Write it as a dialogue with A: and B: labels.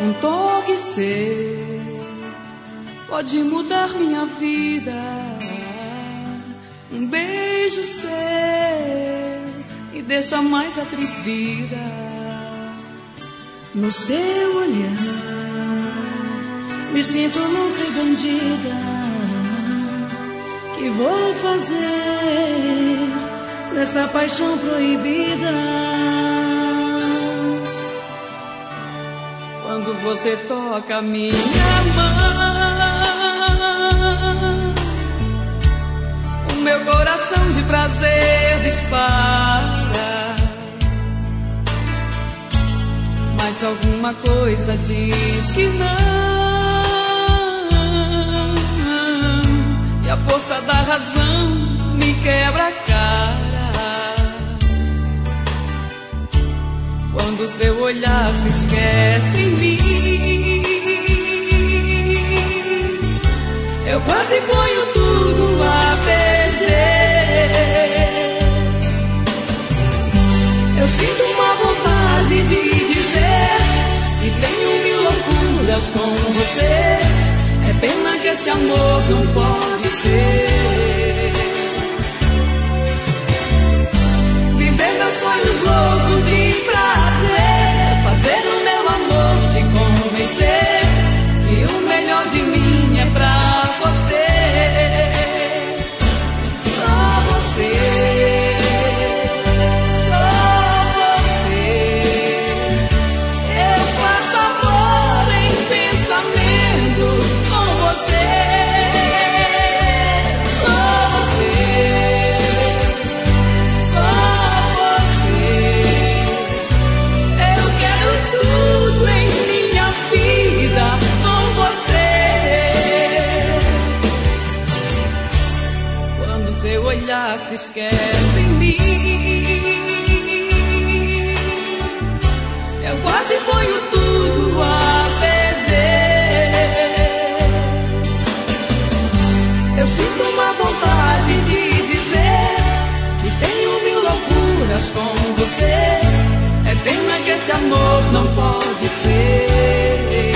A: Um toque seu pode mudar minha vida. Um beijo seu me deixa mais atrevida. No seu olhar me sinto louca e bandida. Que vou fazer nessa paixão proibida? Quando você toca minha mão, o meu coração de prazer dispara. Mas alguma coisa diz que não, e a força da razão me quebra a cara. Quando seu olhar se esquece em mim, eu quase ponho tudo a perder. Eu sinto uma vontade de dizer que tenho mil loucuras com você. É pena que esse amor não pode ser. Viver meus sonhos loucos de prazer, fazer o meu amor te convencer que o melhor de mim é pra você. Só você, só você. Eu faço amor em pensamento com você. Só você, só você. Eu quero tudo em minha vida com você. Quando seu olhar se esquece em mim, eu quase ponho tudo a perder. Eu sinto uma vontade de dizer que tenho mil loucuras com você. É pena que esse amor não pode ser.